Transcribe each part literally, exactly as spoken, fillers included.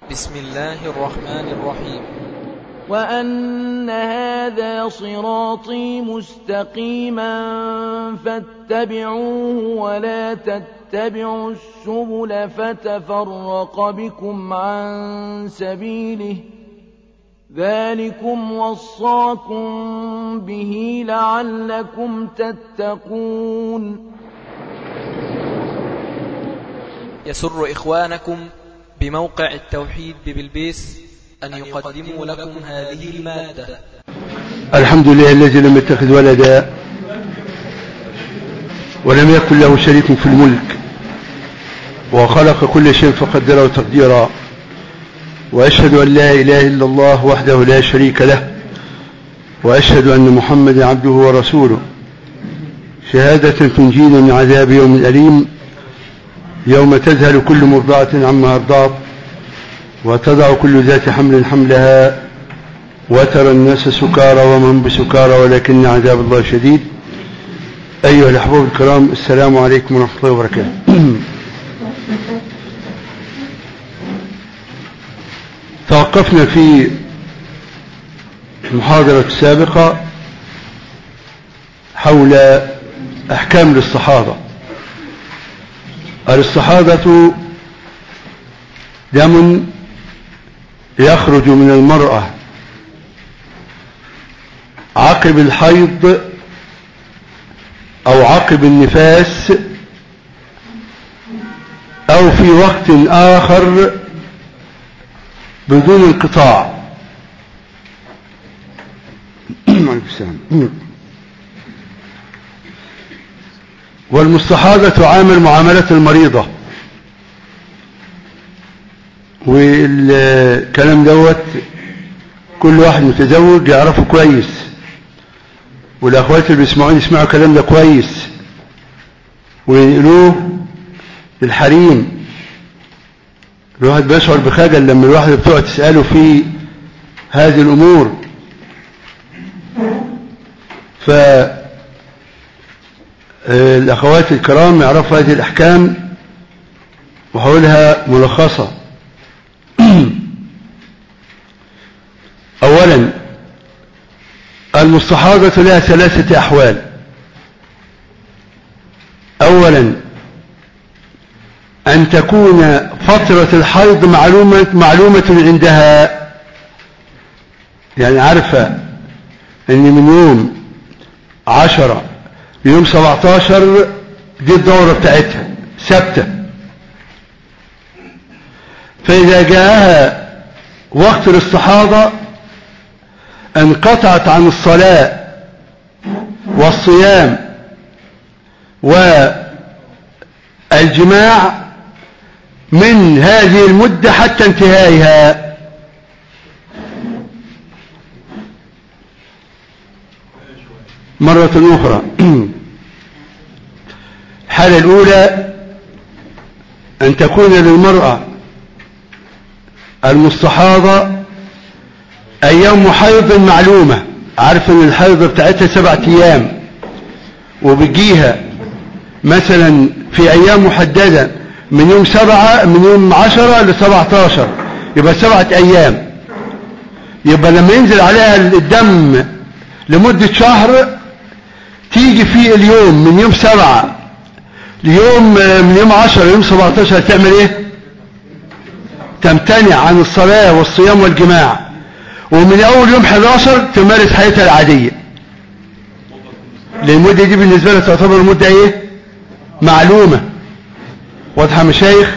بسم الله الرحمن الرحيم. وأن هذا صراطي مستقيما فاتبعوه ولا تتبعوا السبل فتفرق بكم عن سبيله ذلكم وصاكم به لعلكم تتقون. يسر إخوانكم بموقع التوحيد ببلبيس أن يقدموا لكم هذه المادة. الحمد لله الذي لم يتخذ ولدا ولم يكن له شريك في الملك وخلق كل شيء فقدره تقديرا، وأشهد أن لا إله إلا الله وحده لا شريك له، وأشهد أن محمدا عبده ورسوله شهادة تنجينا من عذاب يوم الأليم يوم تذهل كل مرضعة عما أرضعت وتضع كل ذات حمل حملها وترى الناس سكارى ومن بسكارى ولكن عذاب الله شديد. أيها الأحباب الكرام، السلام عليكم ورحمة الله وبركاته. توقفنا في المحاضرة السابقة حول أحكام الاستحاضة. الاستحاضة دم يخرج من المرأة عقب الحيض أو عقب النفاس أو في وقت آخر بدون انقطاع. والمستحاضة تعامل معاملة المريضة، والكلام دوت كل واحد متزوج يعرفه كويس، والأخوات اللي بيسمعون يسمعوا الكلام ده كويس وينقلوه للحريم. الواحد بيشعر بخجل لما الواحد بتقعد تسأله في هذه الأمور. فالأخوات الكرام يعرفوا هذه الأحكام وحولها ملخصة. أولا، المستحاضة لها ثلاثة أحوال. أولا، أن تكون فترة الحيض معلومة, معلومة عندها، يعني عارفة أن من يوم عشرة ليوم سبعتاشر دي الدورة بتاعتها ثابتة. فإذا جاءها وقت الاستحاضة انقطعت عن الصلاة والصيام والجماع من هذه المدة حتى انتهائها. مرة أخرى، الحالة الأولى أن تكون للمرأة المستحاضة أيام حيض معلومة، عارفة أن الحيض بتاعتها سبعة أيام وبيجيها مثلا في أيام محددة من يوم سبعة من يوم عشرة لسبعتاشر، يبقى سبعة أيام. يبقى لما ينزل عليها الدم لمدة شهر تيجي في اليوم من يوم سبعة ليوم من يوم عشرة ليوم سبعتاشر تعمل ايه؟ تمتنع عن الصلاة والصيام والجماع، ومن اول يوم حداشر تمارس حياتها العادية. للمدة دي بالنسبة لها تعتبر مدة ايه؟ معلومة. واضحة مشايخ؟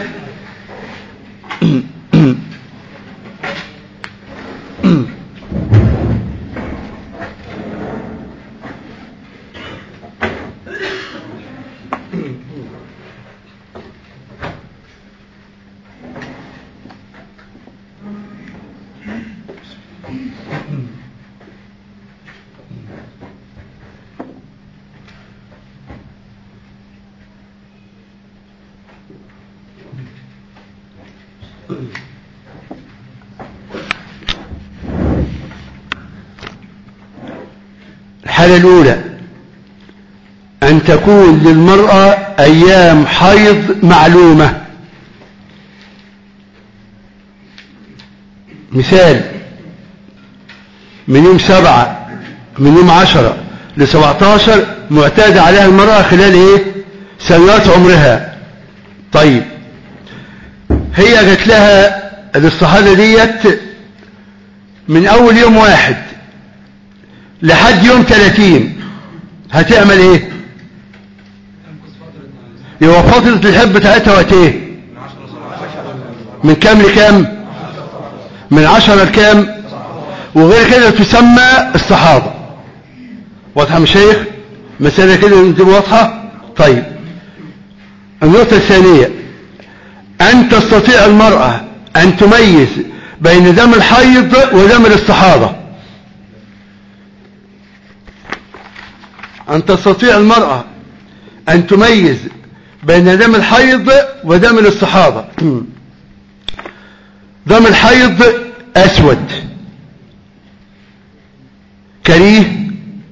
الحالة الأولى أن تكون للمرأة أيام حيض معلومة، مثال من يوم سبعة من يوم عشرة لسبعتاشر معتاد عليها المرأة خلال ايه سنوات عمرها. طيب هي جت لها الاستحاضة ديت من اول يوم واحد لحد يوم ثلاثين، هتعمل ايه؟ يبقى فترة الحب بتاعتها وقت ايه؟ من كام لكام؟ من عشرة لكام؟ وغير كده تسمى استحاضة. واضحة يا شيخ؟ مسألة كده انت واضحة؟ طيب النقطة الثانية، أن تستطيع المرأة أن تميز بين دم الحيض ودم الاستحاضة. أن تستطيع المرأة أن تميز بين دم الحيض ودم الاستحاضة. دم الحيض أسود كريه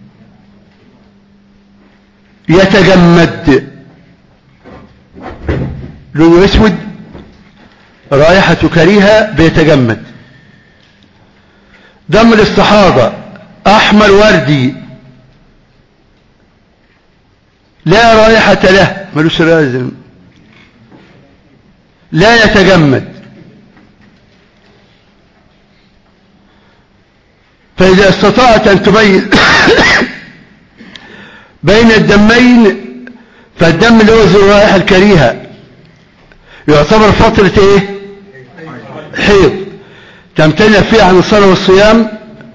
يتجمد، لونه اسود رائحة كريهة بيتجمد. دم الاستحاضة احمر وردي لا رائحة له، ملوش رائحة، لا يتجمد. فإذا استطاعت أن تميز بين الدمين، فالدم اللي هو ذو الرائحة الكريهة يعتبر فترة ايه حيض تمتنع فيها عن الصلاة والصيام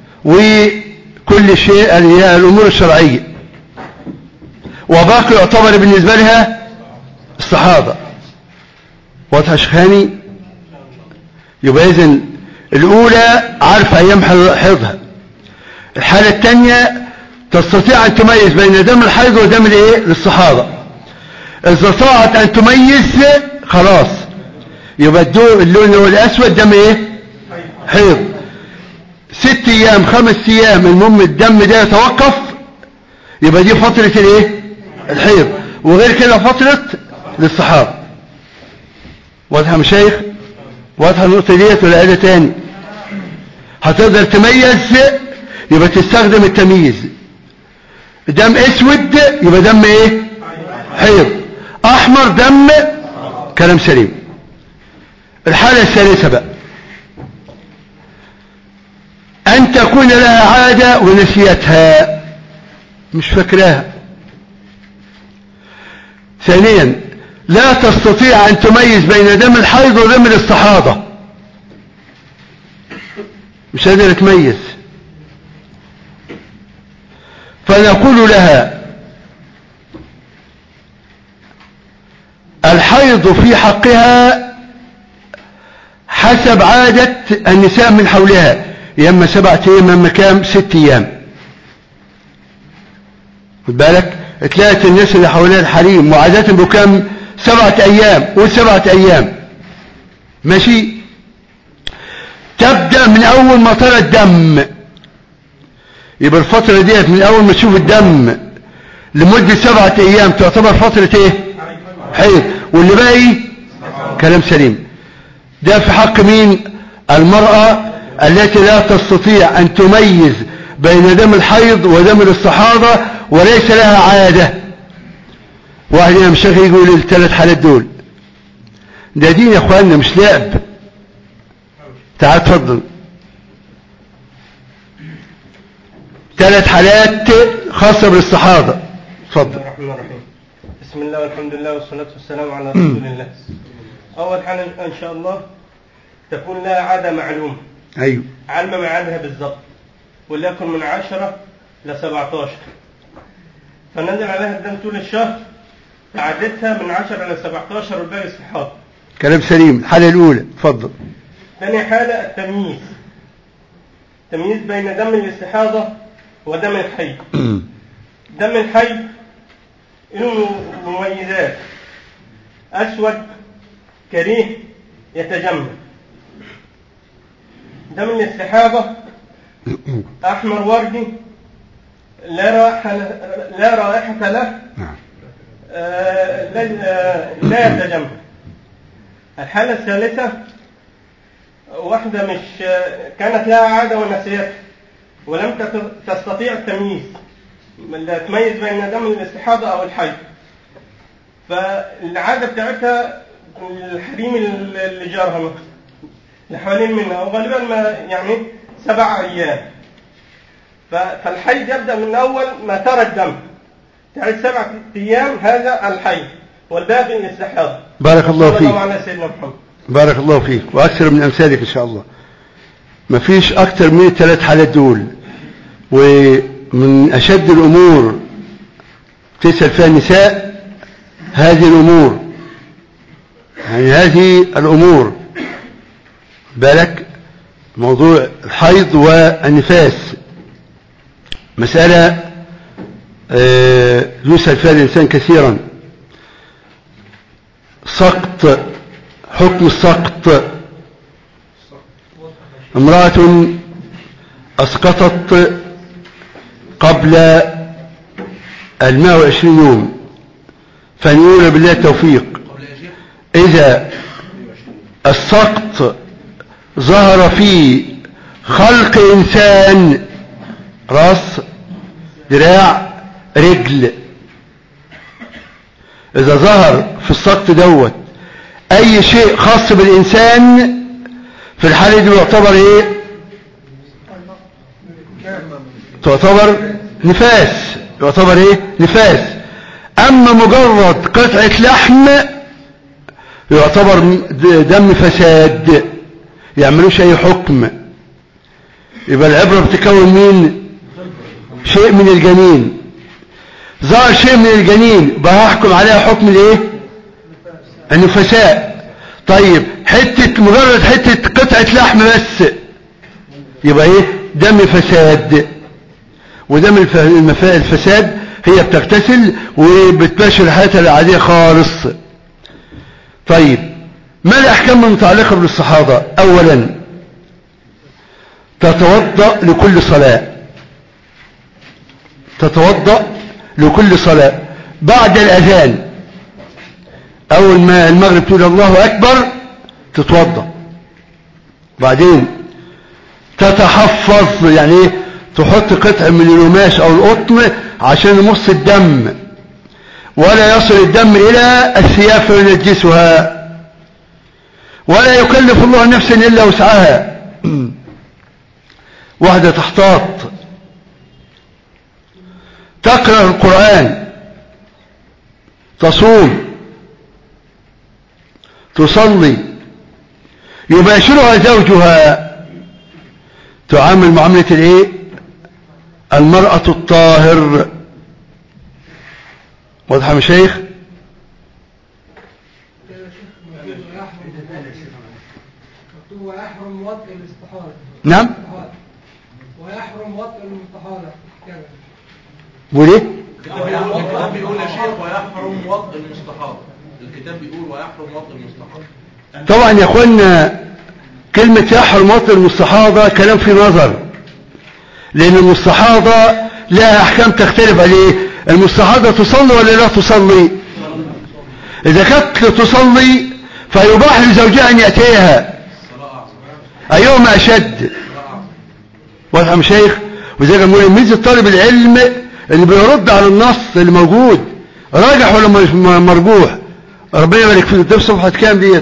وكل شيء اللي هي الأمور الشرعية، وباقي يعتبر بالنسبة لها استحاضة. واضح يا شيخاني؟ يبقى إذن الأولى عارفة أيام حيضها. الحالة الثانية تستطيع أن تميز بين دم الحيض ودم الايه الاستحاضة. إذا استطاعت أن تميز خلاص يبقى الدو اللون اللي هو الأسود دم ايه حيض. ست أيام خمس أيام المهم الدم ده يتوقف، يبقى دي فترة الايه الحيض، وغير كده فترة الاستحاضة. واضحة يا مشايخ؟ واضحة النقطة ديت ولا قاعدة تاني؟ هتقدر تميز يبقى تستخدم التمييز. دم اسود يبقى دم ايه حيض، احمر دم كلام سليم. الحالة الثالثة بقى ان تكون لها عادة ونسيتها مش فاكراها. ثانيا لا تستطيع ان تميز بين دم الحيض ودم الاستحاضة، مش قادرة تميز. فنقول لها الحيض في حقها حسب عادة النساء من حولها، يا اما سبعة ايام اما كام ست ايام. خد بالك تلاقي الناس اللي حواليها الحريم وعاداتهم بكام سبعة ايام وسبعة ايام ماشي. تبدأ من اول ما ترى الدم، يبقى الفترة ديت من اول ما تشوف الدم لمدة سبعة ايام تعتبر فترة ايه حيض، واللي باقي كلام سليم. ده في حق مين؟ المرأة التي لا تستطيع ان تميز بين دم الحيض ودم الاستحاضة وليس لها عادة. واحد يا مشايخ يقول الثلاث حالات دول ده دين يا اخواننا مش لعب. تعال تفضل. ثلاث حالات خاصة بالاستحاضة. تفضل. بسم الله الرحمن الرحيم. بسم الله والحمد لله والصلاة والسلام على رسول الله. أول حالة إن شاء الله تكون لها عادة معلومة. أيوه. علم ميعادها بالضبط، وليكن من عشرة لسبعتاشر، فنزل عليها الدم طول الشهر، عادتها من عشرة لسبعتاشر والباقي استحاضة. كلام سليم. الحالة الأولى. تفضل. ثاني حالة التمييز، تمييز بين دم الاستحاضة ودم الحيض. دم الحيض له مميزات: أسود كريه يتجمد. دم الاستحاضة أحمر وردي لا رائحة لا رائحة له، آه لا, آه لا يتجمد. الحالة الثالثة واحدة مش كانت لها عادة ونسيتها ولم تستطيع التمييز لا تميز بين دم الاستحاضة أو الحيض، فالعادة بتاعتها الحريم اللي جارها اللي حوالين منها وغالبا ما يعني سبع أيام، فالحيض يبدأ من أول ما ترى الدم تعد سبعة أيام، هذا الحيض والباقي الاستحاضة. بارك الله فيك. على سيدنا محمد. بارك الله فيك وأكثر من أمثالك إن شاء الله. ما فيش أكثر من الثلاث حالات دول، ومن أشد الأمور تسأل فيها النساء هذه الأمور، يعني هذه الأمور بالك موضوع الحيض والنفاس مسألة يسأل فيها الإنسان كثيرا. سقط، حكم السقط. امرأة أسقطت قبل المائة وعشرين يوم، فنقول بالله التوفيق. إذا السقط ظهر في خلق إنسان، رأس، دراع، رجل، إذا ظهر في السقط دوت أي شيء خاص بالإنسان في الحالة دي يعتبر إيه؟ تعتبر نفاس، يعتبر إيه؟ نفاس. أما مجرد قطعة لحم يعتبر دم فساد، يعملوش أي حكم. يبقى العبرة بتكون مين؟ شيء من الجنين. ظهر شيء من الجنين بحكم عليها حكم الايه؟ النفساء. طيب حتة، مجرد حتة قطعة لحم بس يبقى ايه؟ دم فساد. ودم الفساد هي بتغتسل وبتباشر حياتها العادية خالص. طيب ما الأحكام المتعلقة بالصحابة؟ أولا تتوضأ لكل صلاة، تتوضأ لكل صلاة بعد الأذان. أول ما المغرب تقول الله أكبر تتوضأ، بعدين تتحفظ، يعني ايه؟ تحط قطع من القماش أو القطن عشان يمص الدم ولا يصل الدم إلى الثياب فينجسها، ولا يكلف الله نفسا إلا وسعها. واحدة تحتاط، تقرأ القرآن، تصوم، تصلي، يباشرها زوجها، تعامل معاملة الايه؟ المرأة الطاهر. واضحة يا شيخ؟ ويحرم وطء الاستحاضة. نعم. ويحرم وطء المستحاضة كذا. بيقول ايه؟ الكتاب بيقول يا شيخ ويحرم وطء المستحاضة. الكتاب بيقول ويحرم وطء المستحاضة. طبعا يا اخوانا كلمة يحرم وطء المستحاضة كلام في نظر، لأن المستحاضة لها أحكام تختلف عليه. المستحاضة تصلي ولا لا تصلي؟ إذا كانت تصلي فيباح لزوجها أن يأتيها، أيهما أشد؟ واضح يا شيخ؟ وزي ما بنقول ميزة طالب العلم اللي بيرد على النص اللي موجود، راجح ولا مرجوح. ربنا يبارك فيك. ده في صفحة كام ديت؟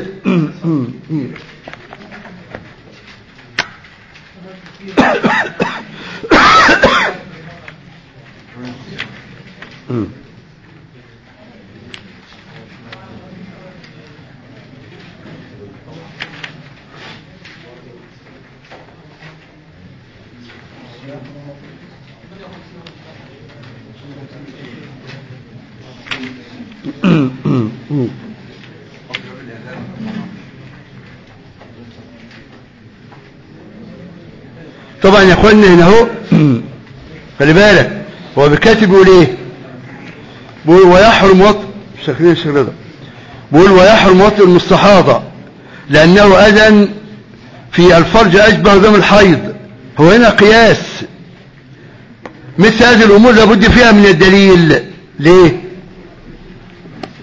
طبعا يا اخوانا هنا اهو خلي بالك، هو بالكاتب بيقول ايه؟ بيقول ويحرم وطء شكلين الشيخ رضا، بيقول ويحرم وطء المستحاضة لأنه أذن في الفرج أشبه دم الحيض. هو هنا قياس، مثل هذه الأمور لابد فيها من الدليل. ليه؟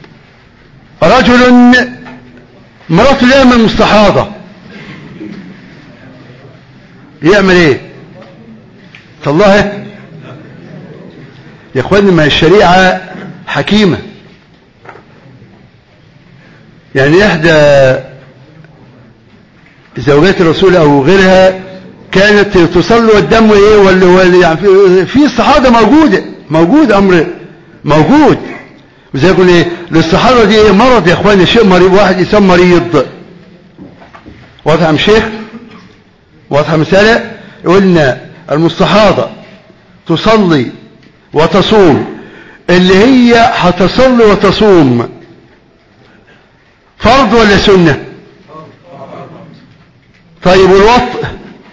رجل مرته دائما مستحاضة يعمل ايه؟ طلعها يا اخواني. ما الشريعة حكيمة. يعني احدى زوجات الرسول او غيرها كانت تصلي والدم ايه ولا يعني في الصحابة موجودة موجود امر موجود. وزي يقول ايه للصحابة دي ايه مرض يا اخواني، شيء مريض، واحد انسان مريض. واضح يا شيخ؟ واضح مسألة؟ قلنا المستحاضة تصلي وتصوم، اللي هي هتصلي وتصوم فرض ولا سنة؟ طيب والوطء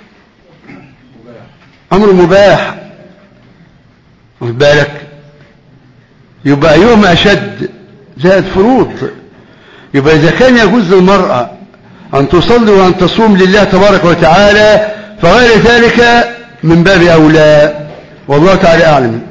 امر مباح، واخد بالك؟ يبقى يوم اشد زائد فروض. يبقى اذا كان يجوز للمرأة ان تصلي وان تصوم لله تبارك وتعالى فغير ذلك من باب اولى، والله تعالى اعلم.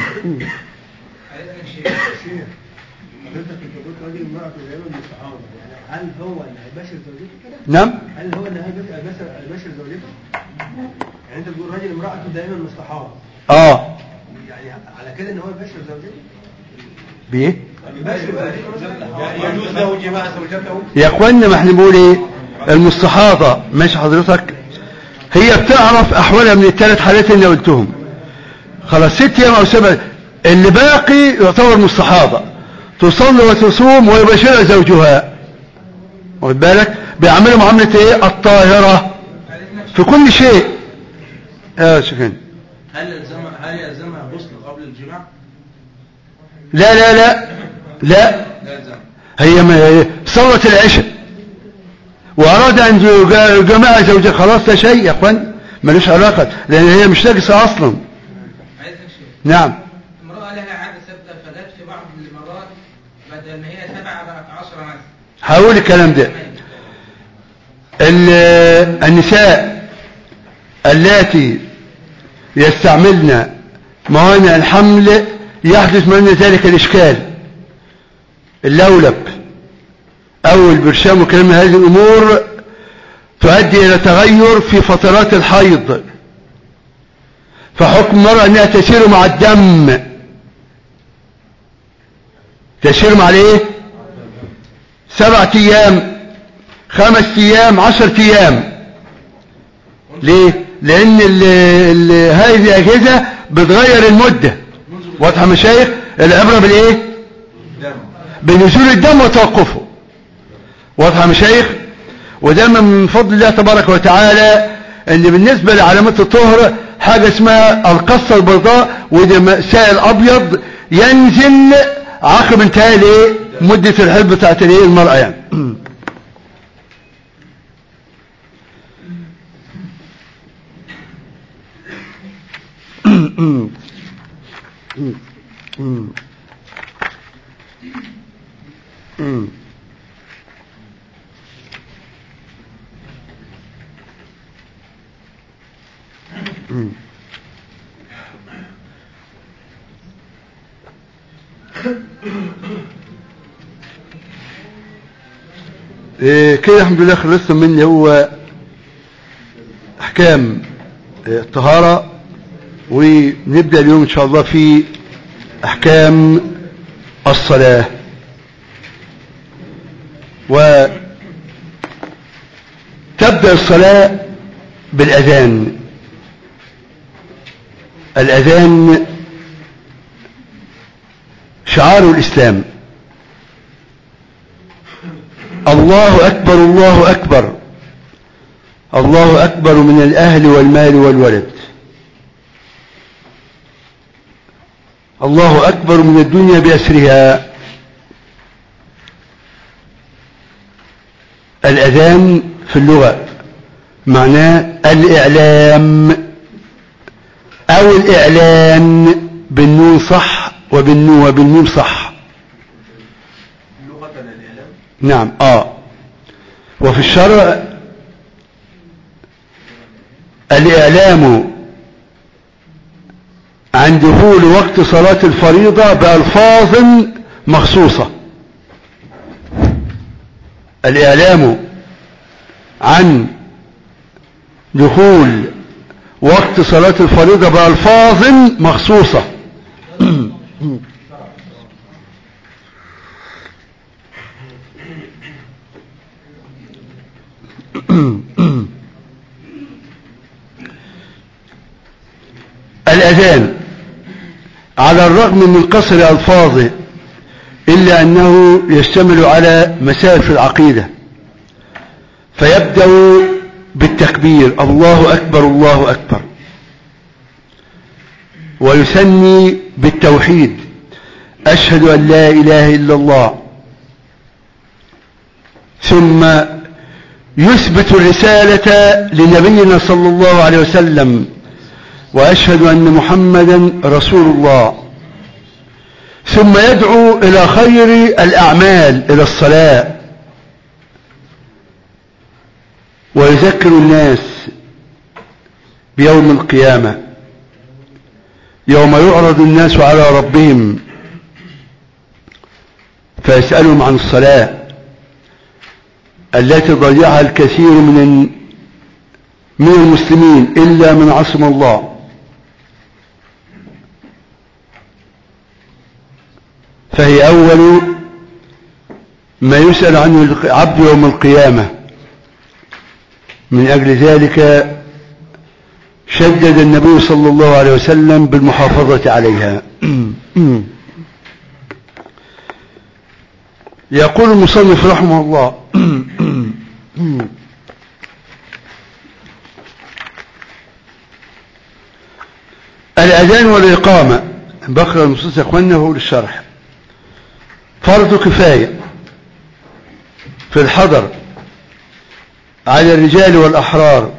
هل هو اللي هيباشر زوجته كده؟ نعم. هل هو اللي هيباشر زوجته؟ يعني انت بتقول راجل امرأته دائما مستحاضة. اه يعني على كده ان هو يباشر زوجته؟ بايه؟ يباشر زوجته يجوز زوجي مع زوجته؟ يا اخوانا ما احنا بنقول ايه؟ المستحاضة ماشي حضرتك، هي بتعرف احوالها من الثلاث حالات اللي قلتهم، خلاص ست ايام او سبع، اللي باقي يعتبر مستحاضة، تصلي وتصوم ويباشرها زوجها، واخد بالك؟ بيعملوا معاملة ايه؟ الطاهرة في كل شيء. اه شكرا. هل يلزمها هل يلزمها غسل قبل الجماع؟ لا لا لا لا، هي ما صلت العشاء واراد ان يجمع زوجها، خلاص ده شيء يا اخوان ملوش علاقة، لان هي مش ناقصة اصلا. نعم. امرأة لها عادة ثابتة فجت في بعض المرات بدل ما هي سبعة بقت عشرة مثلا. هقول الكلام ده. النساء اللاتي يستعملن موانع الحمل يحدث من ذلك الإشكال، اللولب أو البرشام وكلام من هذه الأمور تؤدي إلى تغير في فترات الحيض، فحكم المرأة أنها تسير مع الدم، تسير مع الايه؟ سبعة ايام، خمس ايام، عشر ايام. ليه؟ لان ال ال هذه الاجهزة بتغير المدة. واضحة مشايخ؟ العبرة بالايه؟ بنزول الدم وتوقفه. واضحة مشايخ؟ وده من فضل الله تبارك وتعالى ان بالنسبة لعلامات الطهر حاجة اسمها القصة البيضاء، وده سائل ابيض ينزل عقب انتهاء الايه؟ مدة الحيض بتاعت الايه؟ المرأة يعني. إيه كده الحمد لله خلصنا مني هو احكام الطهارة، ونبدأ اليوم ان شاء الله في احكام الصلاة. وتبدأ الصلاة بالاذان. الاذان شعار الاسلام، الله أكبر الله أكبر، الله أكبر من الأهل والمال والولد، الله أكبر من الدنيا بأسرها. الأذان في اللغة معناه الإعلام أو الإعلان بالنون صح وبالنون وبالميم صح. نعم اه وفي الشرع الإعلام عن دخول وقت صلاة الفريضة بألفاظ مخصوصة. الإعلام عن دخول وقت صلاة الفريضة بألفاظ مخصوصة. الأذان على الرغم من قصر ألفاظه إلا أنه يشتمل على مسائل في العقيدة، فيبدأ بالتكبير الله أكبر الله أكبر، ويثني بالتوحيد أشهد أن لا إله إلا الله، ثم يثبت الرسالة لنبينا صلى الله عليه وسلم وأشهد أن محمدا رسول الله، ثم يدعو إلى خير الأعمال إلى الصلاة، ويذكر الناس بيوم القيامة يوم يعرض الناس على ربهم فيسألهم عن الصلاة التي ضيعها الكثير من من المسلمين إلا من عصم الله. فهي أول ما يسأل عنه العبد يوم القيامة. من أجل ذلك شدد النبي صلى الله عليه وسلم بالمحافظة عليها. يقول المصنف رحمه الله الأذان والإقامة، بقرأ النصوص يا أخوانا وهو للشرح، فرض كفاية في الحضر على الرجال والأحرار،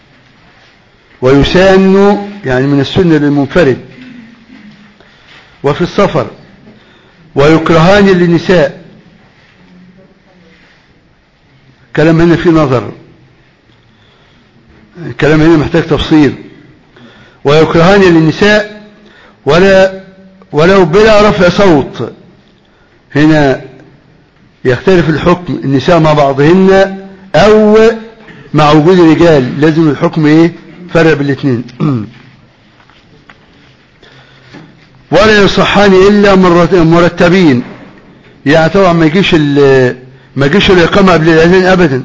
ويسان يعني من السنة للمنفرد، وفي السفر، ويكرهان للنساء. كلام هنا فيه نظر، الكلام هنا محتاج تفصيل. ويكرهان للنساء ولا ولو بلا رفع صوت، هنا يختلف الحكم النساء مع بعضهن او مع وجود الرجال، لازم الحكم ايه فرق بالاثنين. ولا يصحان الا مرتبين، يعني طبعا ما يجيش ما يجيش الاقامه قبل الاذان ابدا.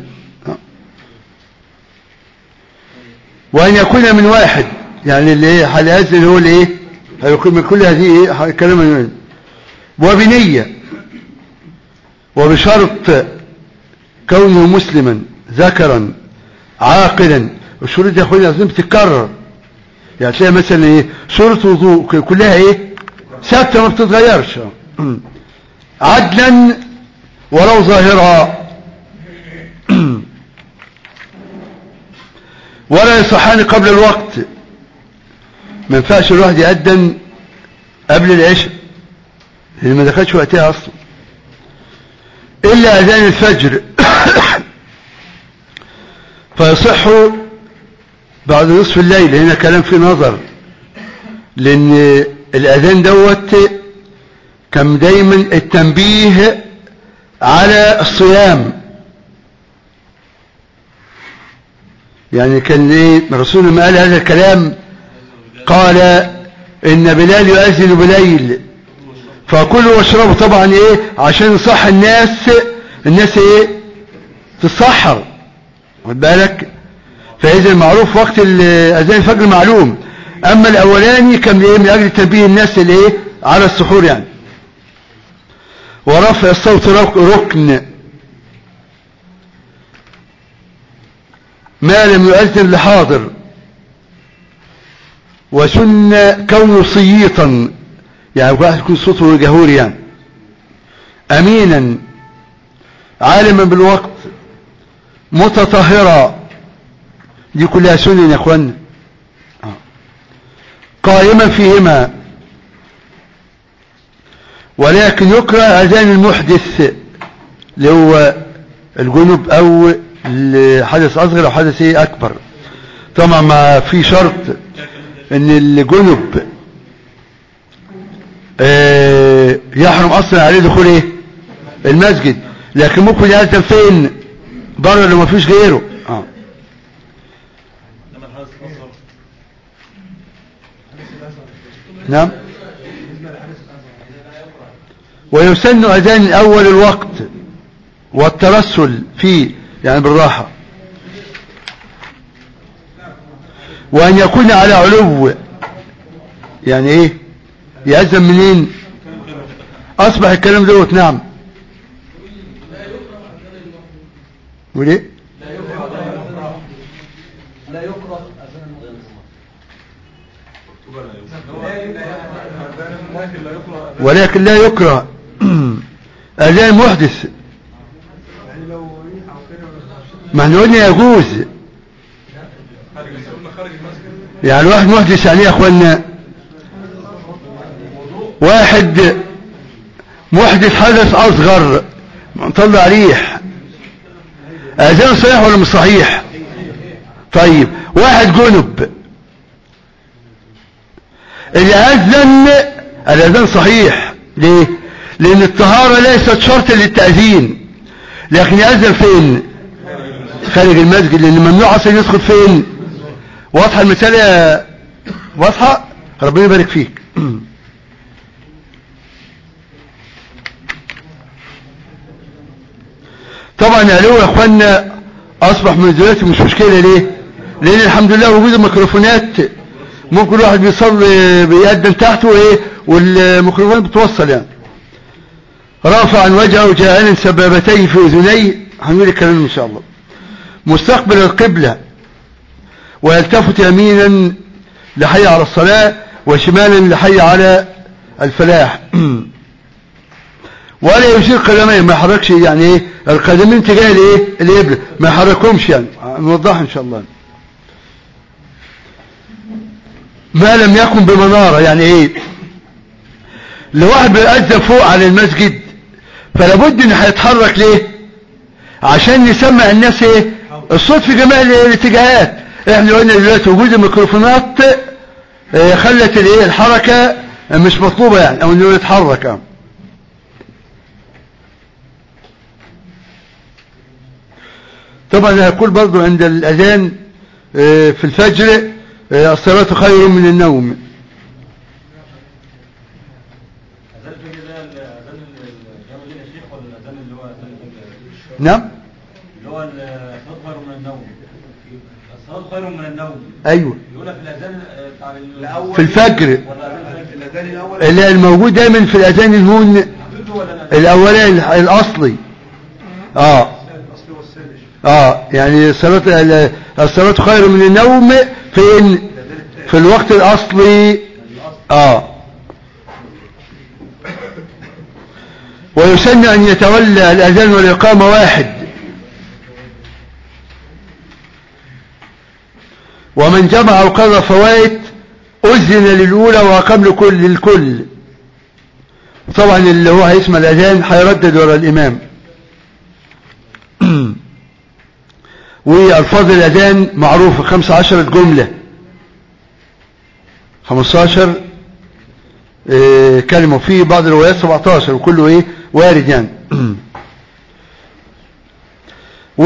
وان يكون من واحد، يعني اللي ايه هيأذن هو اللي ايه هيقيم من كل هذه ايه كلام، وبنية، وبشرط كونه مسلما ذكرا عاقلا. الشروط يا اخواني لازم تتكرر، يعني تلاقي مثلا ايه شروط وضوء كلها ايه ثابته ما بتتغيرش، عدلا ولو ظاهرا. ولا يصحان قبل الوقت، ما ينفعش الواحد يأذن قبل العشاء لان ما دخلش وقتها اصلا، الا اذان الفجر فيصح بعد نصف الليل. هنا كلام فيه نظر، لان الاذان دوت كان دايما التنبيه على الصيام، يعني كان ايه الرسول لما قال هذا الكلام قال ان بلال يؤذن بليل فكلوا واشربوا، طبعا ايه عشان يصح الناس الناس ايه تتسحر، خد بالك. فاذا المعروف وقت اذان الفجر معلوم، اما الاولاني كان ايه من اجل تنبيه الناس اللي ايه على السحور يعني. ورفع الصوت ركن ما لم يؤذن لحاضر، وسن كونه صييطا، يعني واحد يكون صوته جهوري يعني، امينا عالما بالوقت متطهرا، دي كلها سنن يا اخوانا. قائما فيهما، ولكن يكره اذان المحدث اللي هو الجنب او الحدث اصغر او حدث ايه اكبر. طبعا ما في شرط ان الجنب اه يحرم اصلا عليه دخول ايه المسجد، لكن ممكن يأذن فين بره لو ما فيش غيره. اه نعم. ويسن أذان أول الوقت والترسل فيه يعني بالراحة، وأن يكون على علو. يعني إيه يأذن منين؟ أصبح الكلام دوت. نعم. وليه؟ لا يقرأ ولكن لا يكره أذان محدث. ما احنا قلنا يجوز. يعني واحد محدث يعني يا اخوانا واحد محدث حدث اصغر مطلع ريح، اذان صحيح ولا مش صحيح؟ طيب واحد جنب اللي اذن الاذان صحيح. ليه؟ لان الطهارة ليست شرط للتأذين، لكن يأذن فين؟ خارج المسجد، لان ممنوع اصلا يدخل فين؟ واضحة المسألة؟ واضحة؟ ربنا يبارك فيك. طبعا علو يا اخوانا اصبح من دلوقتي مش مشكلة. ليه؟ لان الحمد لله وجود الميكروفونات ممكن واحد بيصلي بيقدم تحته ايه والميكروفون بتوصل. يعني رافعا وجهه جاهلا سبابتيه في اذنيه، هنقول الكلام ان شاء الله، مستقبل القبلة، ويلتفت يمينا لحي على الصلاة وشمالا لحي على الفلاح. ولا يشير قدميه، ما يحركش يعني ايه القدمين تجاه الايه القبلة، ما يحركهمش. يعني نوضحها ان شاء الله. ما لم يكن بمنارة. يعني ايه؟ لو واحد بيأذن فوق على المسجد فلابد ان هيتحرك. ليه؟ عشان يسمع الناس ايه الصوت في جميع الاتجاهات. احنا قلنا دلوقتي وجود الميكروفونات اه خلت الايه الحركة مش مطلوبة، يعني او انه يتحرك. طبعا هقول برضو عند الاذان اه في الفجر اه الصلاة خير من النوم. نعم. اللي هو الصلاة خير من النوم. الصلاة خير من النوم. ايوه. يقول لك الاذان بتاع الاول في الفجر الاذان الاول اللي الموجود دايما في الاذان النون الاولاني الاصلي. اه اه يعني صلاة الصلاة خير من النوم فين؟ في الوقت الاصلي. اه ويسن ان يتولى الاذان والاقامة واحد، ومن جمع او قضى فوائد اذن للاولى واقام لكل للكل. طبعا اللي هو هيسمع الاذان هيردد وراء الامام. والفاظ الاذان معروفه خمسة عشر جمله، خمسة عشر إيه كلمه، في بعض الروايات سبعة عشر، وكله ايه وارد يعني. و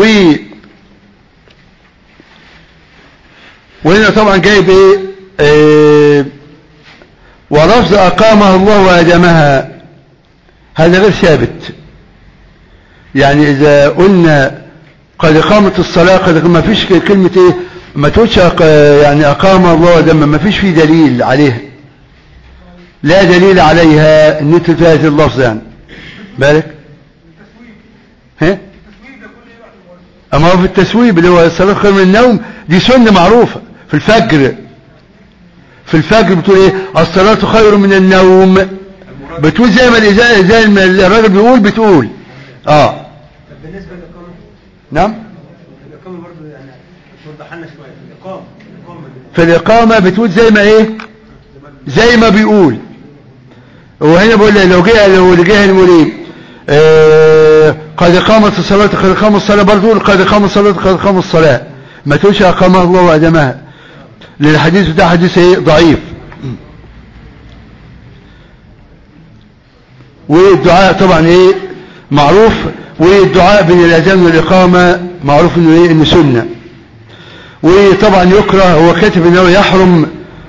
وهنا طبعا جايب ايه, إيه ولفظ اقامها الله وادمها، هذا غير ثابت. يعني اذا قلنا قد اقامت الصلاة قد ما فيش كلمة ايه ما تقولش يعني اقام الله وادمها، ما فيش فيه دليل عليها، لا دليل عليها ان انت هذه اللفظ. يعني بالك ها اما هو في التسويب اللي هو الصلاة خير من النوم دي سنة معروفة في الفجر. في الفجر بتقول ايه الصلاة خير من النوم، بتقول زي ما زي ما الراجل بيقول بتقول. اه بالنسبة للإقامة. نعم. الإقامة برضه يعني توضح لنا شوية في الإقامة. في الإقامة بتقول زي ما ايه زي ما بيقول. وهنا بقول لو جه لو جه المريد آه قد قامت الصلاة قد قامت الصلاة، برضه قد قامت الصلاة قد قامت الصلاة، ما تقولش أقامها الله وأدمها، لأن الحديث ده حديث ايه ضعيف. والدعاء طبعا ايه معروف، والدعاء بين الأذان والإقامة معروف انه ايه انه سنة. وطبعا يكره، هو كاتب انه يحرم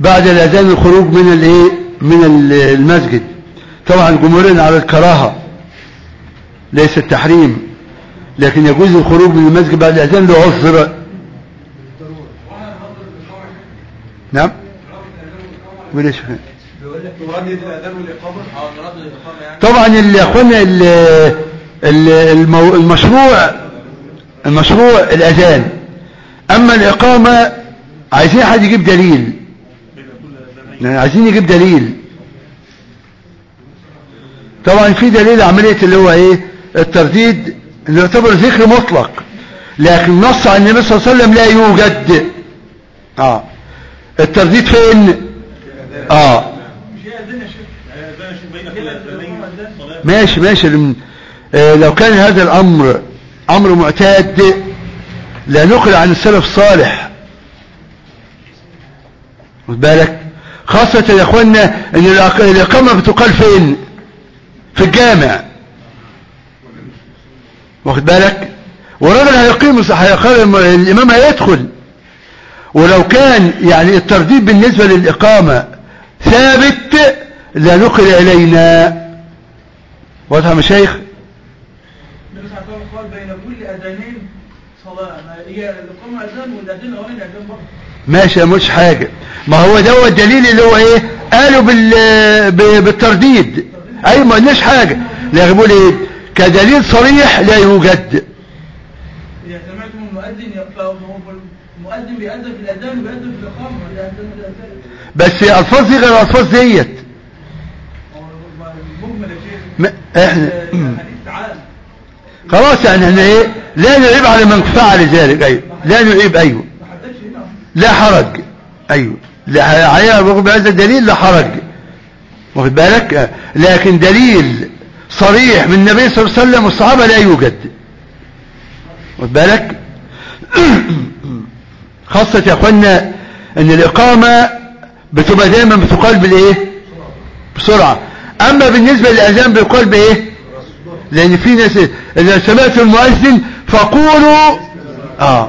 بعد الأذان الخروج من الايه من المسجد. طبعا جمهورنا على الكراهة ليس التحريم، لكن يجوز الخروج من المسجد بعد الأذان لعذر. نعم وليش بيقول لك يراد الاذان والاقامه. اه يراد الاقامه يعني. طبعا يا اخوانا المشروع المشروع الاذان، اما الاقامه عايزين حد يجيب دليل، يعني عايزين يجيب دليل. طبعا في دليل عمليه اللي هو ايه الترديد اللي يعتبر ذكر مطلق، لكن نص عن النبي صلى الله عليه وسلم لا يوجد. اه الترديد فين؟ اه ماشي ماشي. آه لو كان هذا الامر امر معتاد لا نقل عن السلف الصالح، خد بالك، خاصة يا اخوانا ان الاقامة بتقال فين؟ في الجامع، واخد بالك، والراجل هيقيم هيقيم الامام هيدخل. ولو كان يعني الترديد بالنسبة للاقامة ثابت لا نقل الينا. واضح يا مشايخ؟ النبي صلى الله عليه وسلم قال بين كل اذانين صلاه، هي الاقامه اذان والاذان الاولاني اذان برضه. ماشي مش حاجه، ما هو ده الدليل اللي هو ايه قالوا بال بالترديد. اي ما قلناش حاجه، لا بيقول ايه كدليل صريح لا يوجد. اذا سمعتم المؤذن المؤذن بيأذن في الاذان وبيأذن في الاقامه، بس الفاظ دي غير الفاظ ديت. احنا خلاص يعني احنا ايه لا نعيب على من فعل ذلك. ايوه لا نعيب. ايوه لا حرج. ايوه لا عليها بهذا الدليل لا حرج، واخد بالك، لكن دليل صريح من النبي صلى الله عليه وسلم والصحابه لا يوجد، واخد بالك. خاصه يا اخوانا ان الاقامه بتبقى دايما بتقال بالايه بسرعه، اما بالنسبة للاذان بيقال بايه؟ لان في ناس اذا سمعت المؤذن فقولوا اه.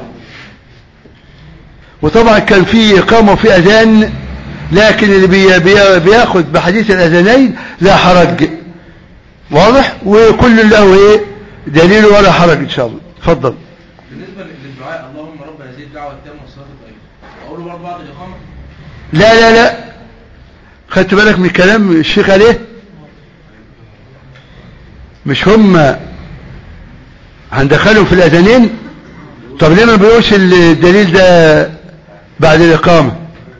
وطبعا كان في اقامة وفي اذان، لكن اللي بي بي بياخد بحديث الاذانين لا حرج، واضح، وكل له ايه دليل ولا حرج ان شاء الله. اتفضل. بالنسبة للدعاء اللهم رب هذه الدعوة التامة والصلاة القائمة، اقول له برضه بعد الاقامة؟ لا لا لا، خدت بالك من كلام الشيخ عليه؟ مش هم هندخلهم في الاذانين؟ طب ليه ما بيقولش الدليل ده بعد الاقامه؟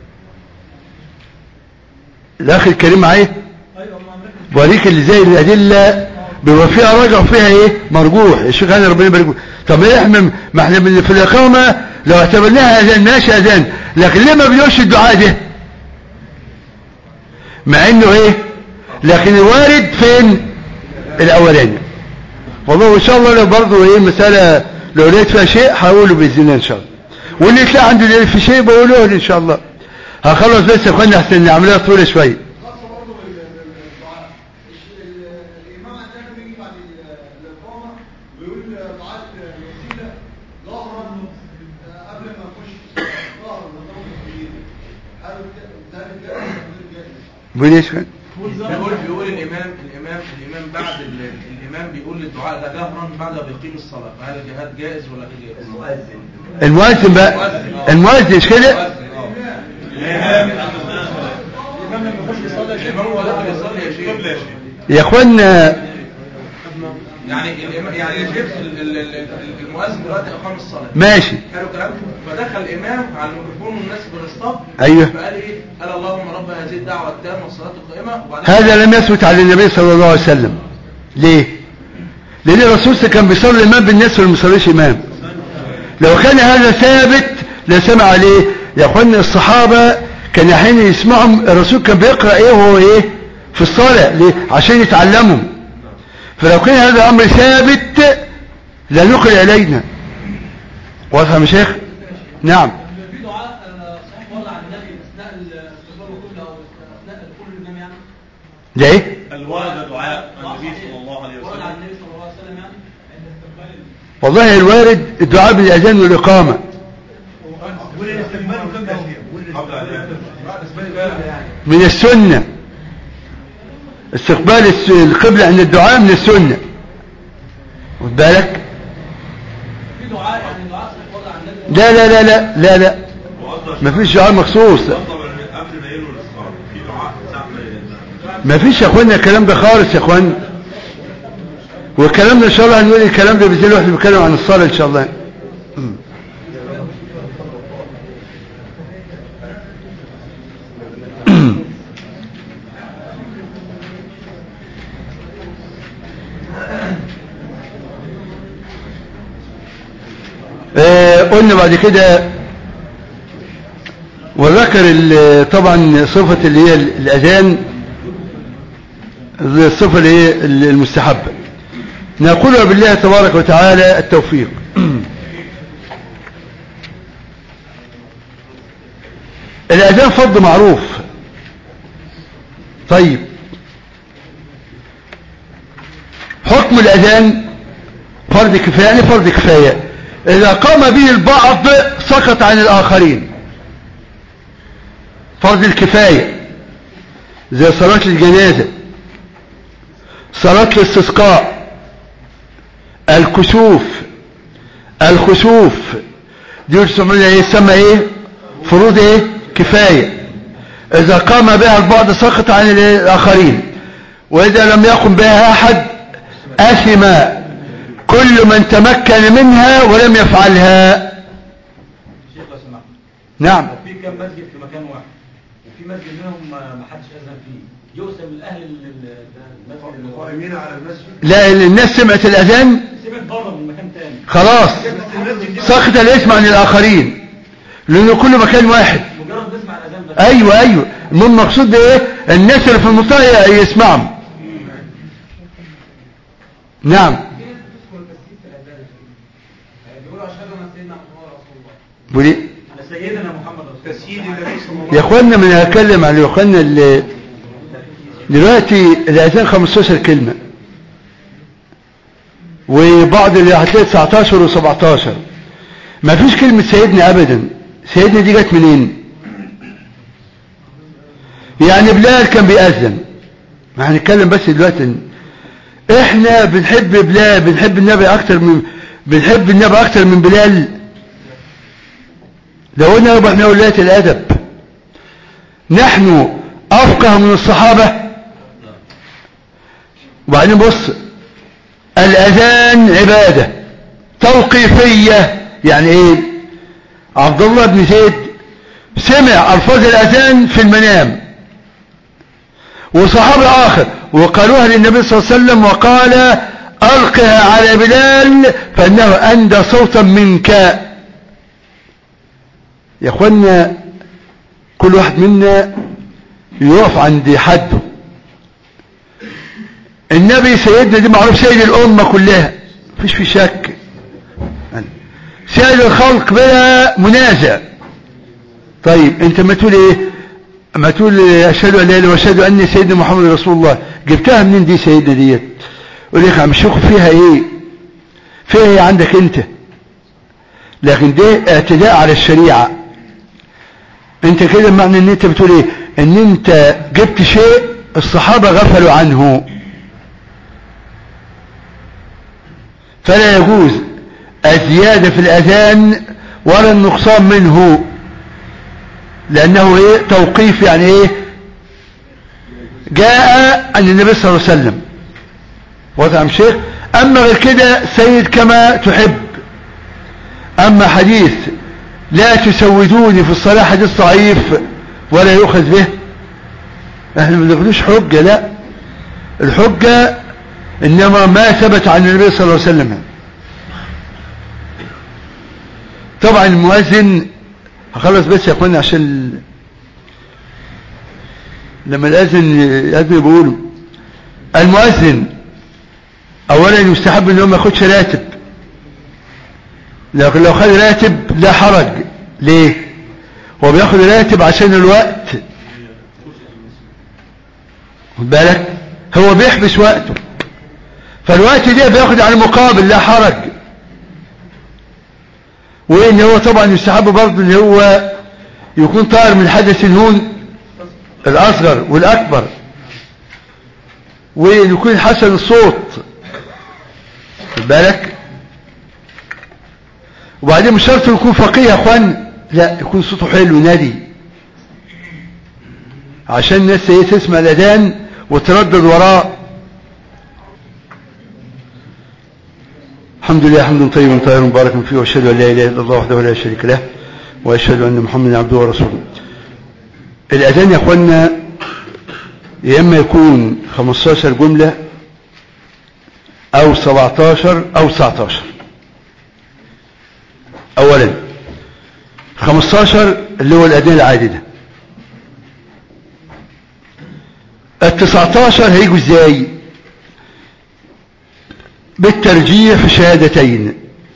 الاخ الكريم معايا بوريك اللي زي الادله بيبقى فيها راجع وفيها ايه مرجوح. الشيخ هاني ربنا يبارك له. طب ليه احنا ما احنا في الاقامه لو اعتبرناها اذان ماشي اذان، لكن ليه ما بيقولش الدعاء ده مع انه ايه؟ لكن الوارد فين؟ الاولاني. والله ان شاء الله لو برضه ايه مسألة لو لقيت فيها شيء هقوله باذن الله ان شاء الله، واللي تلاقي عنده دليل في شيء بقوله ان شاء الله. هخلص بس يا اخوانا احسن العمليه طويله شويه. بيقول ايش كان؟ بيقول بيقول الامام الامام الامام بعد الامام بيقول الدعاء ده جهرا بعد ما بيقيم الصلاه، فهل الجهاد جائز ولا غير جائز؟ المؤذن المؤذن بقى المؤذن مش كده؟ يا اخوانا يعني يعني شايف المؤذن دلوقتي اقام الصلاه ماشي حلو كلام، فدخل الامام على الميكروفون والناس بتستقبل ايوه فقال ايه؟ قال اللهم رب هذه الدعوه التامه والصلاه القائمه. هذا لم يثبت على النبي صلى الله عليه وسلم. ليه؟ لان الرسول كان بيصلي امام بالناس وما بيصليش امام. لو كان هذا ثابت لسمع عليه يا اخوانا. الصحابه كان حين يسمعهم الرسول كان بيقرا ايه وهو ايه في الصلاه، ليه؟ عشان يتعلموا. فلو كان هذا الامر ثابت لا نقل الينا. واضح يا مشايخ؟ نعم. في دعاء صحيح ورد عن النبي اثناء الصلاه كله او اثناء دخول الامام يعني؟ ده ايه؟ الوارد دعاء النبي صلى الله عليه وسلم. ورد عن النبي صلى الله عليه وسلم يعني عند استقبال والله الوارد الدعاء بالاذان والاقامه. من السنة. استقبال القبلة عند الدعاء من السنة. خد بالك. في دعاء يعني دعاء وضع النبي. لا لا لا لا لا لا ما فيش دعاء مخصوص. ما فيش يا اخوانا الكلام ده خالص يا اخوانا. والكلام ده ان شاء الله هنقول الكلام ده بزي واحد بيتكلم عن الصلاة ان شاء الله. قلنا بعد كده وذكر طبعا صفة اللي هي الأذان، الصفة اللي هي المستحبة. نقولها بالله تبارك وتعالى التوفيق. الأذان فرض معروف. طيب حكم الأذان فرض كفاية. يعني فرض كفاية إذا قام به البعض سقط عن الآخرين. فرض الكفاية زي صلاة الجنازة، صلاة الاستسقاء، الكسوف، الخسوف، دي يسمى ايه؟ فروض ايه؟ كفاية. إذا قام بها البعض سقط عن الآخرين، وإذا لم يقم بها أحد أثم كل من تمكن منها ولم يفعلها. شيخ لو سمحت. نعم. في كم مسجد في مكان واحد وفي مسجد منهم ما حدش أذن فيه، يقسم الأهل المسجد القائمين على المسجد. لا الناس سمعت الأذان سمعت بره من مكان تاني خلاص سقط الاسم عن الآخرين لأنه كل مكان واحد. مجرد نسمع الأذان بس. أيوة أيوة المهم مقصود ايه؟ الناس اللي في المنطقة يسمعهم. نعم. بولي سيدنا محمد رسول الله. يا اخوانا من هتكلم على يا اخوانا اللي دلوقتي الاذان خمستاشر كلمة وبعض اللي هتلاقي تسعتاشر وسبعتاشر. ما فيش كلمة سيدنا ابدا. سيدنا دي جت منين؟ يعني بلال كان بيأذن. ما هنتكلم بس دلوقتي احنا بنحب بلال، بنحب النبي اكتر من بنحب النبي اكتر من بلال. لو قلنا يبقى احنا ولاة الادب. نحن افقه من الصحابة. وبعدين بص الاذان عبادة توقيفية. يعني ايه؟ عبد الله بن زيد سمع الفاظ الاذان في المنام وصحابي اخر وقالوها للنبي صلى الله عليه وسلم وقال القها على بلال فانه اندى صوتا منك. يا اخوانا كل واحد منا يقف عند حده. النبي سيدنا دي معروف سيد الامه كلها مفيش في شك. سيد الخلق بلا منازع. طيب انت ما تقول ايه؟ ما تقول اشهد ان لا اله الا الله واشهد ان سيدنا محمد رسول الله، جبتها منين دي سيدنا ديت؟ يقول لك عم شوف فيها ايه؟ فيها ايه عندك انت؟ لكن ده اعتداء على الشريعه. انت كده معنى ان انت بتقول ايه؟ ان انت جبت شيء الصحابه غفلوا عنه. فلا يجوز الزياده في الاذان ولا النقصان منه لانه ايه؟ توقيف. يعني ايه؟ جاء عن النبي صلى الله عليه وسلم وضع شيخ. اما غير كده سيد كما تحب. اما حديث لا تسودوني في الصلاة حديث ضعيف ولا يؤخذ به. احنا ما بناخدوش حجة. لا الحجة انما ما ثبت عن النبي صلى الله عليه وسلم. طبعا المؤذن هخلص بس يا اخوانا عشان ال... لما الاذن يأذن بيقولوا المؤذن اولا يستحب ان هو ما ياخدش راتب. لكن لو خد راتب لا حرج. ليه؟ هو بياخد راتب عشان الوقت. خد بالك هو بيحبس وقته فالوقت ده بياخد على المقابل لا حرج. وان هو طبعا يستحب برضه ان هو يكون طاهر من حدث الهون الأصغر والأكبر، ويكون حسن الصوت بالك. وبعدين مش شرط يكون فقيه يا اخوان، لا يكون صوته حلو نادي عشان الناس ايه تسمع الاذان وتردد وراه. الحمد لله حمدا طيبا طاهرا مباركا فيه، واشهد ان لا اله الا الله وحده لا شريك له، واشهد ان محمدا عبده ورسوله. الاذان يا اخوانا يا اما يكون خمستاشر جمله او سبعتاشر او تسعتاشر. اولا خمستاشر اللي هو الاذان العادي ده، التسعتاشر هيجوا ازاي؟ بالترجيع في شهادتين.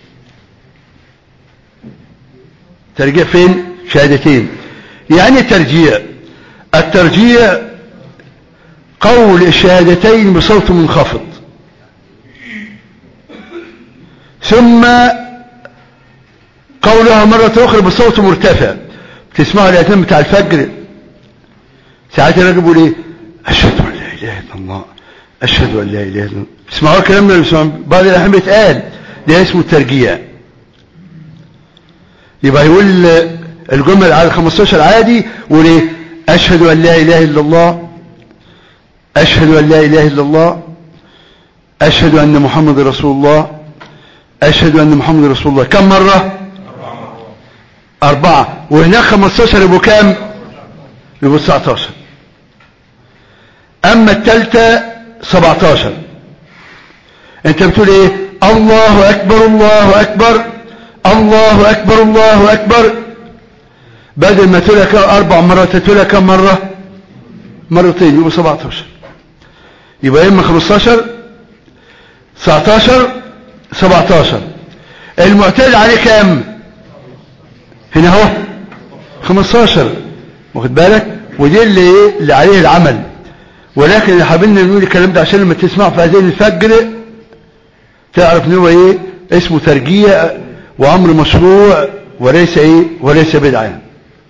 ترجيع فين؟ شهادتين. يعني ترجيع، الترجيع قول الشهادتين بصوت منخفض، ثم قولها مرة أخرى بصوت مرتفع. تسمعوا الأذان بتاع الفجر ساعات الراجل بيقول ايه؟ أشهد أن لا إله إلا الله، أشهد أن لا إله إلا الله. تسمعوا الكلام ده بعض الأحيان بيتقال، ده اسمه الترجيع. يبقى يقول الجمل على خمستاشر عادي، يقول ايه؟ أشهد أن لا إله إلا الله، أشهد أن لا إله إلا الله، أشهد أن محمد رسول الله، أشهد أن محمد رسول الله. كم مرة؟ أربعة. وهناك خمستاشر يبقوا كام؟ يبقوا تسعتاشر. أما التالتة سبعتاشر. أنت بتقول إيه؟ الله أكبر الله أكبر الله أكبر الله أكبر، بدل ما تقولها أربع مرات تقولها كم مرة؟ مرتين، يبقوا سبعتاشر. يبقى إما خمستاشر تسعتاشر سبعتاشر. المعتاد عليه كام؟ هنا اهو خمستاشر، واخد بالك؟ ودي اللي ايه اللي عليه العمل. ولكن اللي حابين نقول الكلام ده عشان لما تسمع في اذان الفجر تعرف ان هو ايه اسمه ترجيع وامر مشروع وليس ايه وليس بدعه.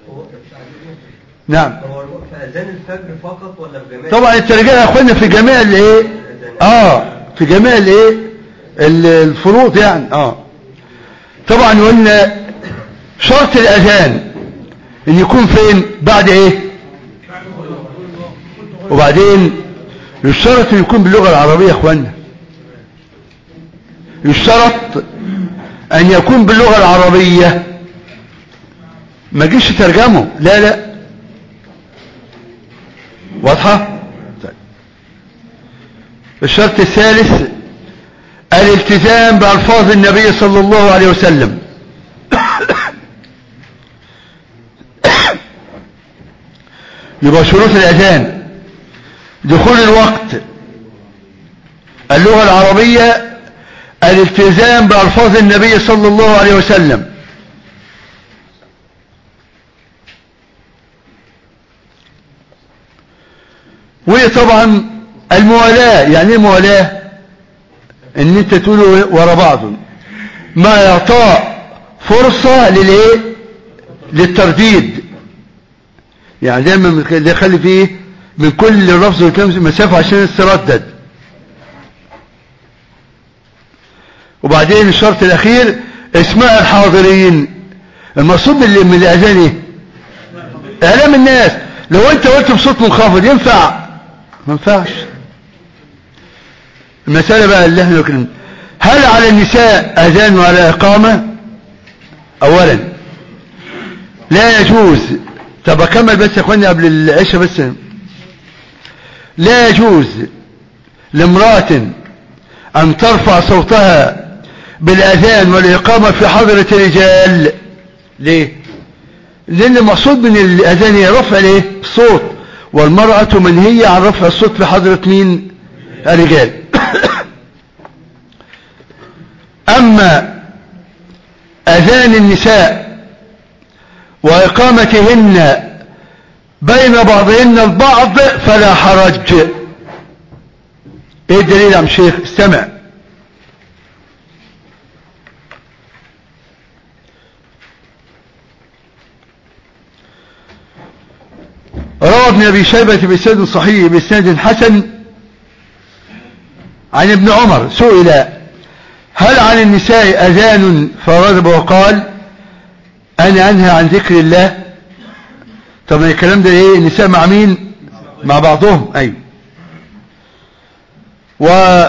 نعم. هو في اذان الفجر فقط ولا في جميع؟ طبعا الترجيع يا اخوانا في جميع الايه اه في جميع الايه الفروض يعني. اه طبعا قلنا شرط الاذان ان يكون فين؟ بعد ايه؟ وبعدين يشترط ان يكون باللغه العربيه يا اخوانا، يشترط ان يكون باللغه العربيه، ما جيش ترجمه، لا لا. واضحه؟ طيب. الشرط الثالث الالتزام بألفاظ النبي صلى الله عليه وسلم. يبقى شروط الأذان دخول الوقت، اللغة العربية، الالتزام بألفاظ النبي صلى الله عليه وسلم. وطبعا الموالاة. يعني ايه موالاة؟ ان انت تقوله ورا بعض مع اعطاء فرصة للايه للترديد. يعني دايما يخلي فيه من كل لفظ مسافة عشان يتردد. وبعدين الشرط الاخير اسماء الحاضرين. المقصود من الاذان ايه؟ اعلام الناس. لو انت قلت بصوت منخفض ينفع؟ ما ينفعش. المسألة بقى اللي احنا نتكلم، هل على النساء اذان وعلى اقامة؟ اولا لا يجوز. طب اكمل بس يا اخواني قبل العشاء بس. لا يجوز لامرأة ان ترفع صوتها بالاذان والاقامة في حضرة الرجال. ليه؟ لان المقصود من الاذان هي رفع الايه الصوت، والمرأة منهية عن رفع الصوت في حضرة مين؟ الرجال. اما اذان النساء واقامتهن بين بعضهن البعض فلا حرج. ايه الدليل يا عم شيخ؟ استمع. ابن أبي شيبة بإسناد صحيح بإسناد حسن عن ابن عمر سئل هل عن النساء أذان فغضب وقال أنا أنهى عن ذكر الله. طب الكلام ده ايه؟ النساء مع مين؟ مع بعضهم. أيوه. و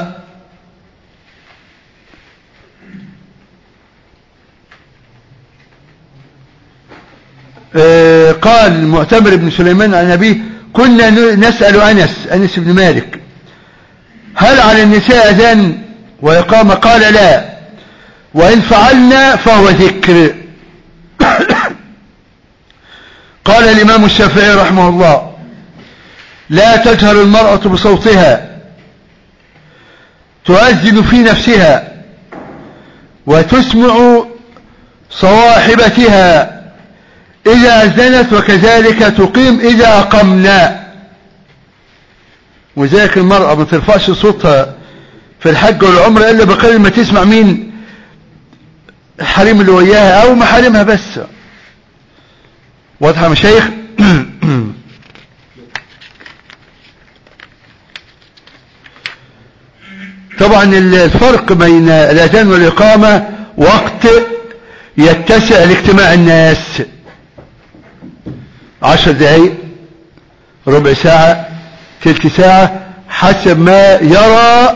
آه قال المعتمر بن سليمان عن أبيه كنا نسأل أنس أنس بن مالك هل على النساء أذان وإقامة؟ قال لا، وإن فعلنا فهو ذكر. قال الإمام الشافعي رحمه الله لا تجهر المرأة بصوتها تؤذن في نفسها وتسمع صواحبتها إذا أذنت، وكذلك تقيم إذا أقمنا. وذلك المرأة ما ترفعش صوتها في الحج والعمرة إلا بقدر ما تسمع مين؟ الحريم اللي وياها أو محارمها بس. واضحة يا مشايخ؟ طبعا الفرق بين الأذان والإقامة وقت يتسع لاجتماع الناس، عشر دقائق، ربع ساعة، تلت ساعة، حسب ما يرى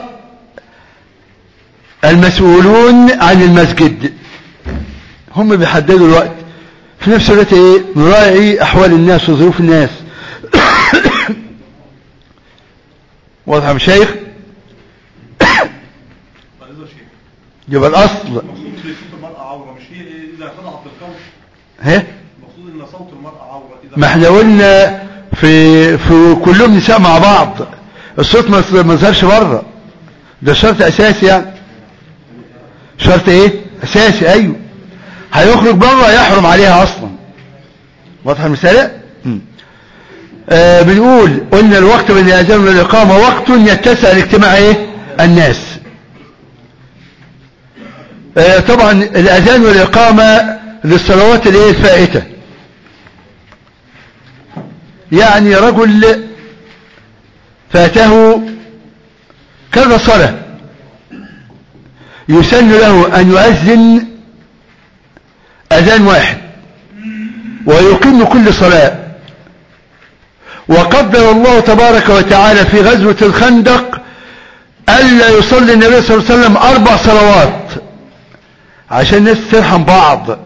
المسؤولون عن المسجد، هم بيحددوا الوقت. في نفس الوقت ايه؟ نراعي احوال الناس وظروف الناس. واضح يا مشايخ؟ يبقى الاصل المقصود في صوت المرأة عورة، مش هي اذا خضعت بالقول. ها؟ المقصود ان صوت المرأة عورة اذا ما احنا قلنا في في كلهم نساء مع بعض، الصوت ما يظهرش بره، ده شرط اساسي يعني. شرط ايه؟ اساسي. ايوه، هيخرج بره يحرم عليها اصلا. واضح المسألة؟ آه بنقول قلنا الوقت بين الاذان والاقامة وقت يتسع لاجتماع ايه؟ الناس. آه طبعا الاذان والاقامة للصلوات الايه؟ الفائتة. يعني رجل فاته كذا صلاة يسن له ان يؤذن اذان واحد ويقيم كل صلاة. وقدر الله تبارك وتعالى في غزوة الخندق ألا يصلي النبي صلى الله عليه وسلم أربع صلوات عشان الناس ترحم بعض.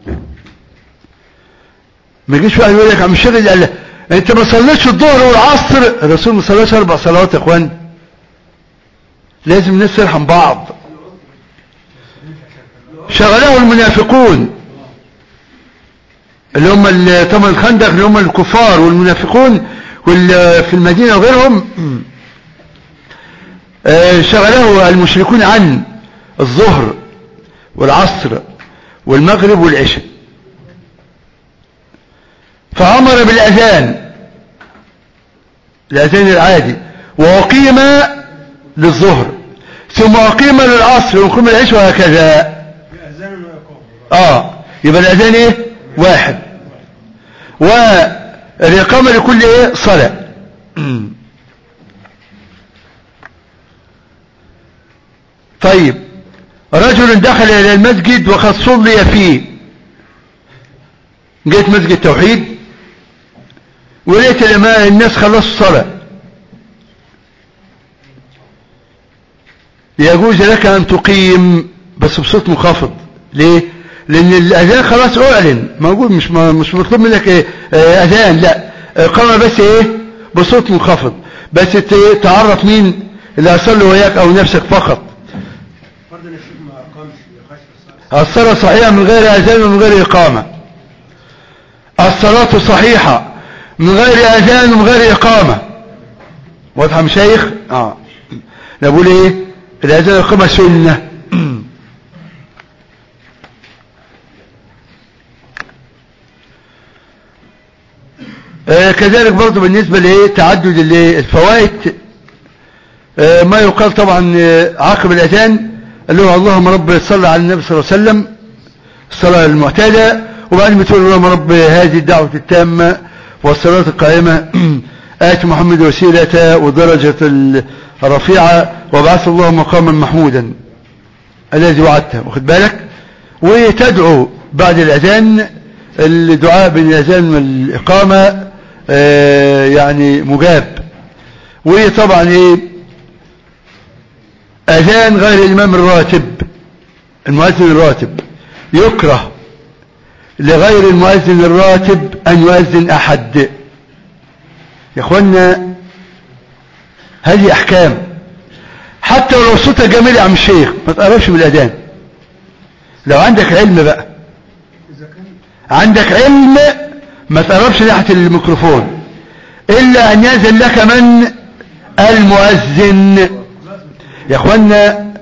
ما يجيش واحد يقول لك عم الشيخ قال انت ما صليتش الظهر والعصر، الرسول ما صلىش اربع صلوات يا اخوان. لازم الناس ترحم بعض. شغله المنافقون اللي هم طبعا الخندق، اللي هم الكفار والمنافقون في المدينة وغيرهم، شغله المشركون عن الظهر والعصر والمغرب والعشاء، فأمر بالأذان، الأذان العادي، وأقيم للظهر ثم أقيم للعصر وأقيم للعشاء وهكذا. اه يبقى الأذان ايه؟ واحد، والإقامة لكل ايه؟ صلاة. طيب، رجل دخل إلى المسجد وقد صلي فيه، جيت مسجد توحيد ولقيت الناس خلصوا الصلاة، يجوز لك أن تقيم بس بصوت منخفض. ليه؟ لأن الأذان خلاص أعلن موجود، مش مش مطلوب منك إيه؟ أذان، لا، إقامة بس إيه؟ بصوت منخفض، بس تعرف مين اللي هيصلي وياك أو نفسك فقط. الصلاة صحيحة من غير أذان ومن غير إقامة. الصلاة صحيحة من غير أذان ومن غير إقامة. واضحة يا مشايخ؟ اه نقول ايه؟ الأذان والإقامة سنة. آه كذلك برضو بالنسبة لايه؟ تعدد الفوائد. آه ما يقال طبعا آه عقب الأذان اللي هو اللهم رب صل على النبي صلى الله عليه وسلم الصلاة المعتادة، وبعدين بتقول اللهم رب هذه الدعوة التامة والصلاة القائمة آت محمد وسيلة ودرجة الرفيعة وبعث الله مقاما محمودا الذي وعدته. واخد بالك؟ وتدعو بعد الأذان، الدعاء بين الأذان والإقامة آه يعني مجاب. وطبعا ايه أذان غير الإمام الراتب المؤذن الراتب يكره لغير المؤذن الراتب أن يؤذن أحد. يا اخوانا هذه أحكام، حتى لو صوتها جميل يا عم الشيخ ما تقربش من الأذان. لو عندك علم بقى، عندك علم ما تقربش ناحية الميكروفون إلا أن يأذن لك من المؤذن. يا اخوانا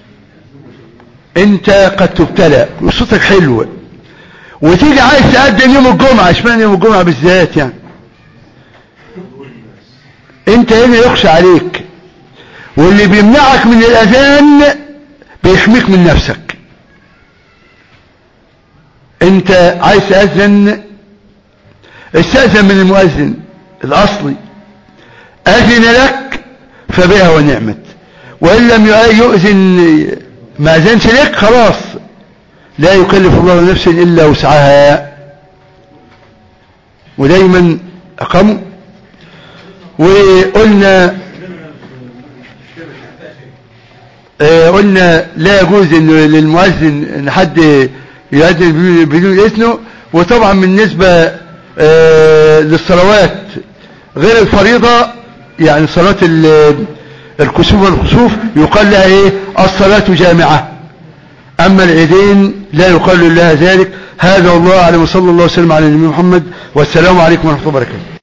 انت قد تبتلى وصوتك حلو وتيجي عايز تأذن يوم الجمعة، اشمعنى يوم الجمعة بالذات يعني؟ انت هنا يخشى عليك، واللي بيمنعك من الأذان بيحميك من نفسك. انت عايز تأذن استأذن من المؤذن الأصلي، أذن لك فبها ونعمت، وإن لم يؤذن ما أذنش لك خلاص لا يكلف الله نفسا إلا وسعها. ودايما أقاموا وقلنا آه قلنا لا يجوز إن للمؤذن ان حد يؤذن بدون إذنه. وطبعا بالنسبة آه للصلوات غير الفريضة يعني صلاة الكسوف والخسوف يقال لها ايه الصلاة جامعة، اما العيدين لا يقال لها ذلك. هذا والله اعلم، وصلى الله وسلم على نبينا محمد، والسلام عليكم ورحمة الله وبركاته.